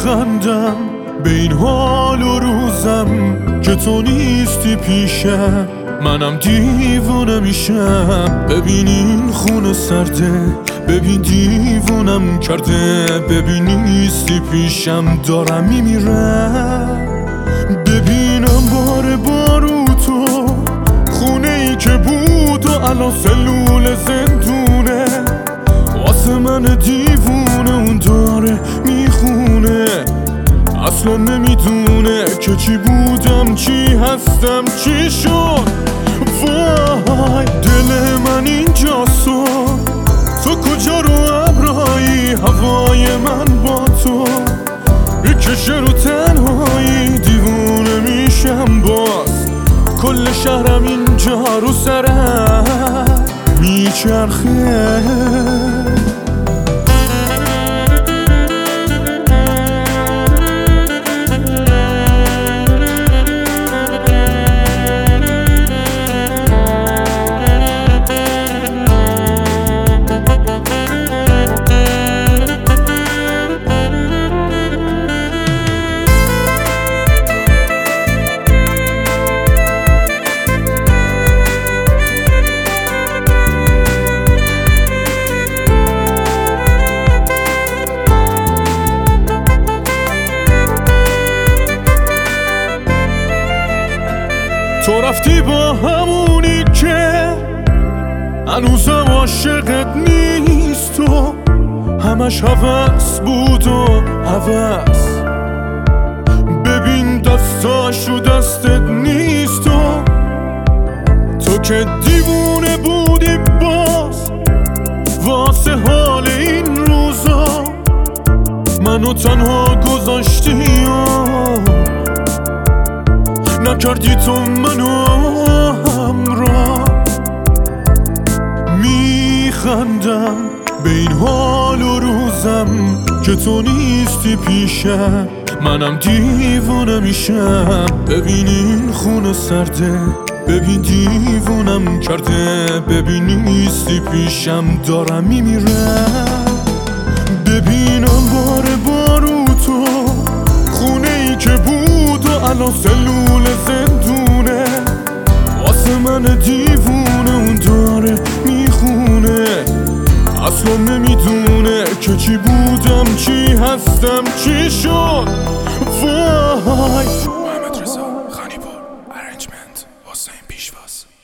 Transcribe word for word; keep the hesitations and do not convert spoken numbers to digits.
میخندم به این حال و روزم که تو نیستی پیشم. منم دیوونه میشم ببین این خونه سرده، ببین دیوونم کرده، ببین نیستی پیشم دارم میمیرم. ببینم بار بارو تو خونه ای که بود و الان سلول زندونه، واسه من دیوونه اون داره میخونه. اصلا نمیدونه که چی بودم چی هستم چی شد. وای دل من اینجاست و تو کجا رو ابرایی، هوای من با تو میکشه رو تنهایی. دیوونه میشم باز کل شهرم اینجا رو سرم میچرخه. تو رفتی با همونی که هنوزم عاشقت نیست و همش هوس بود و هوس. ببین دستاش رو دستت نیست و تو که دیوونه بودی باز واسه حال این روزا منو تنها گذاشتی و نکردی تو منو همراه. میخندم به این حال و روزم که تو نیستی پیشم. منم دیوونه میشم ببین این خونه سرده، ببین دیوونم کرده، ببین نیستی پیشم دارم میمیرم. ببینم بار بارو تو خونه ای که بود و الان سلول زندونه، واسه من دیوونه اون داره میخونه. اصلا نمیدونه که چی بودم چی هستم چی شد. وای محمد رضا خانیپور ارنجمنت حسین پیشواز.